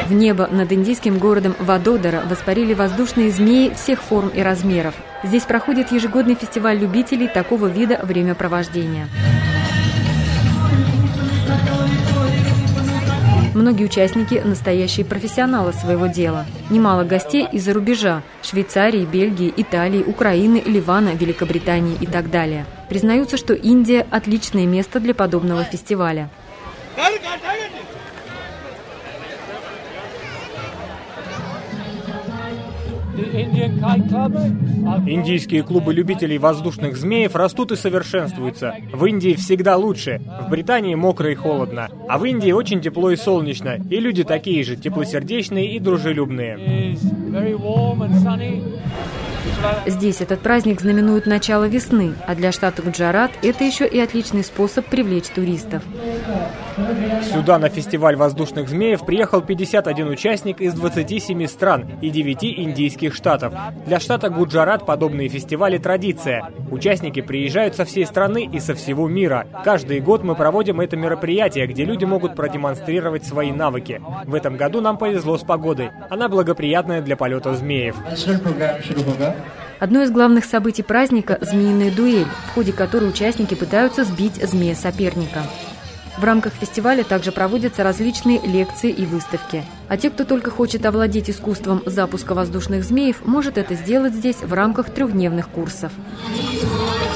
В небо над индийским городом Вадодара воспарили воздушные змеи всех форм и размеров. Здесь проходит ежегодный фестиваль любителей такого вида времяпровождения. Многие участники – настоящие профессионалы своего дела. Немало гостей из-за рубежа – Швейцарии, Бельгии, Италии, Украины, Ливана, Великобритании и так далее. Признаются, что Индия – отличное место для подобного фестиваля. Индийские клубы любителей воздушных змеев растут и совершенствуются. В Индии всегда лучше. В Британии мокро и холодно. А в Индии очень тепло и солнечно. И люди такие же, теплосердечные и дружелюбные. Здесь этот праздник знаменует начало весны, а для штата Гуджарат это еще и отличный способ привлечь туристов. Сюда на фестиваль воздушных змеев приехал 51 участник из 27 стран и 9 индийских штатов. Для штата Гуджарат подобные фестивали – традиция. Участники приезжают со всей страны и со всего мира. Каждый год мы проводим это мероприятие, где люди могут продемонстрировать свои навыки. В этом году нам повезло с погодой. Она благоприятная для полета змеев. Одно из главных событий праздника – змеиная дуэль, в ходе которой участники пытаются сбить змея-соперника. В рамках фестиваля также проводятся различные лекции и выставки. А те, кто только хочет овладеть искусством запуска воздушных змеев, может это сделать здесь в рамках трехдневных курсов.